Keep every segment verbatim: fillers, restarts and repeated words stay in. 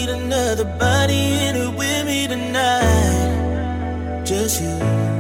need another body in it with me tonight. Just you.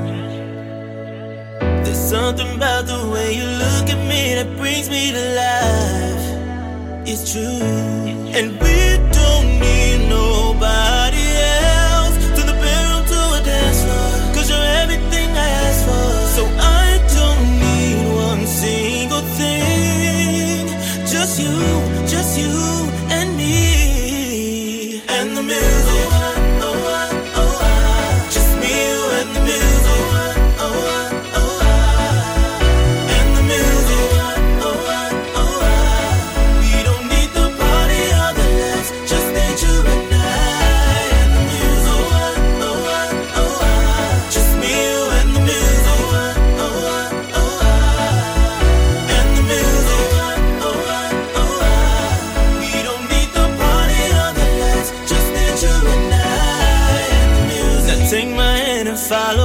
There's something about the way you look at me that brings me to life. It's true. And we don't need nobody else. Turn the bedroom to a dance floor, 'cause you're everything I asked for. So I don't need one single thing. Just you, just you and me. And the music. Oh, oh, oh, oh. Just me, you and the music. Oh, oh, oh, oh. And the music. Oh, oh, oh, oh. We don't need the party or the lights, just need you and I. And the music. Oh, oh, oh, oh. Just me, you and the music. Oh, oh, oh, oh. And the music. Oh, oh, oh, oh. We don't need the party or the lights, just need you and I. And the music. Now take my hand and follow